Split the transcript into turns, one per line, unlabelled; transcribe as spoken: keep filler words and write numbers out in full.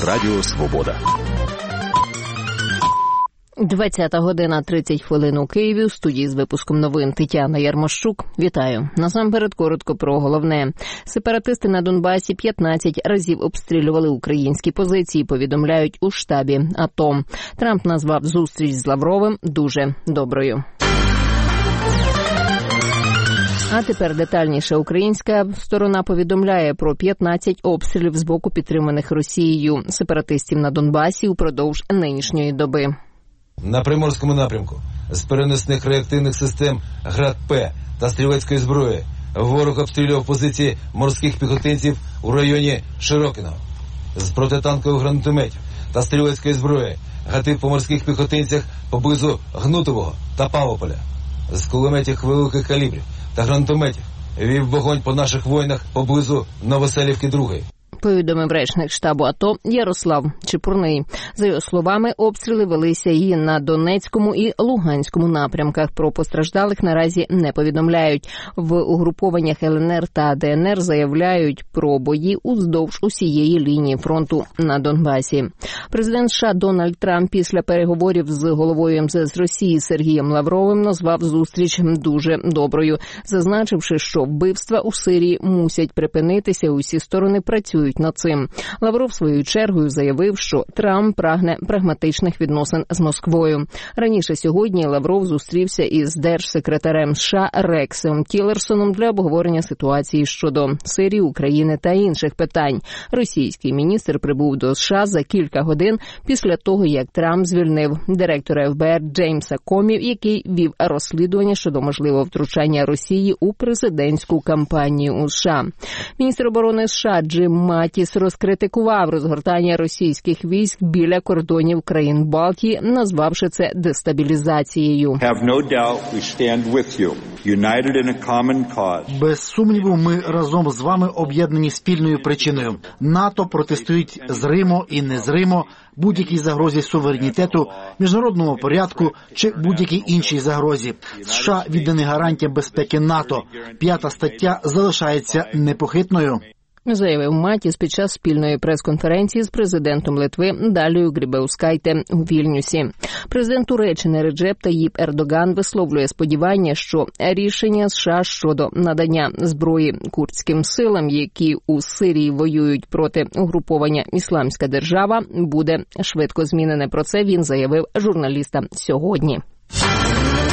Радіо Свобода.
двадцята година тридцять хвилин у Києві. У студії з випуском новин Тетяна Ярмощук. Вітаю. Насамперед коротко про головне. Сепаратисти на Донбасі п'ятнадцять разів обстрілювали українські позиції, повідомляють у штабі АТО. Трамп назвав зустріч з Лавровим дуже доброю. А тепер детальніше. Українська сторона повідомляє про п'ятнадцять обстрілів з боку підтриманих Росією сепаратистів на Донбасі упродовж нинішньої доби.
На Приморському напрямку з переносних реактивних систем ГРАД-П та стрілецької зброї ворог обстрілював позиції морських піхотинців у районі Широкиного. З протитанкових гранатометів та стрілецької зброї гатив по морських піхотинцях поблизу Гнутового та Павлополя. З кулеметів великих калібрів та гранатометів вів вогонь по наших воїнах поблизу Новоселівки другої.
Повідомив речник штабу АТО Ярослав Чепурний. За його словами, обстріли велися і на Донецькому і Луганському напрямках. Про постраждалих наразі не повідомляють. В угрупованнях Л Н Р та Д Н Р заявляють про бої уздовж усієї лінії фронту на Донбасі. Президент США Дональд Трамп після переговорів з головою М З С Росії Сергієм Лавровим назвав зустріч дуже доброю, зазначивши, що вбивства у Сирії мусять припинитися, усі сторони працюють над цим. Лавров своєю чергою заявив, що Трамп прагне прагматичних відносин з Москвою. Раніше сьогодні Лавров зустрівся із держсекретарем США Рексом Тілерсоном для обговорення ситуації щодо Сирії, України та інших питань. Російський міністр прибув до США за кілька годин після того, як Трамп звільнив директора Ф Б Р Джеймса Комі, який вів розслідування щодо можливого втручання Росії у президентську кампанію у США. Міністр оборони США Джим Матіс розкритикував розгортання російських військ біля кордонів країн Балтії, назвавши це дестабілізацією.
Без сумніву, ми разом з вами об'єднані спільною причиною. НАТО протистоїть зримо і незримо будь-якій загрозі суверенітету, міжнародному порядку чи будь-якій іншій загрозі. США віддані гарантіям безпеки НАТО. П'ята стаття залишається непохитною.
Заявив Матіс під час спільної прес-конференції з президентом Литви Далією Грібаускайте у Вільнюсі. Президент Туреччини Реджеп Таїп Ердоган висловлює сподівання, що рішення США щодо надання зброї курдським силам, які у Сирії воюють проти угруповання «Ісламська держава», буде швидко змінене. Про це він заявив журналістам сьогодні.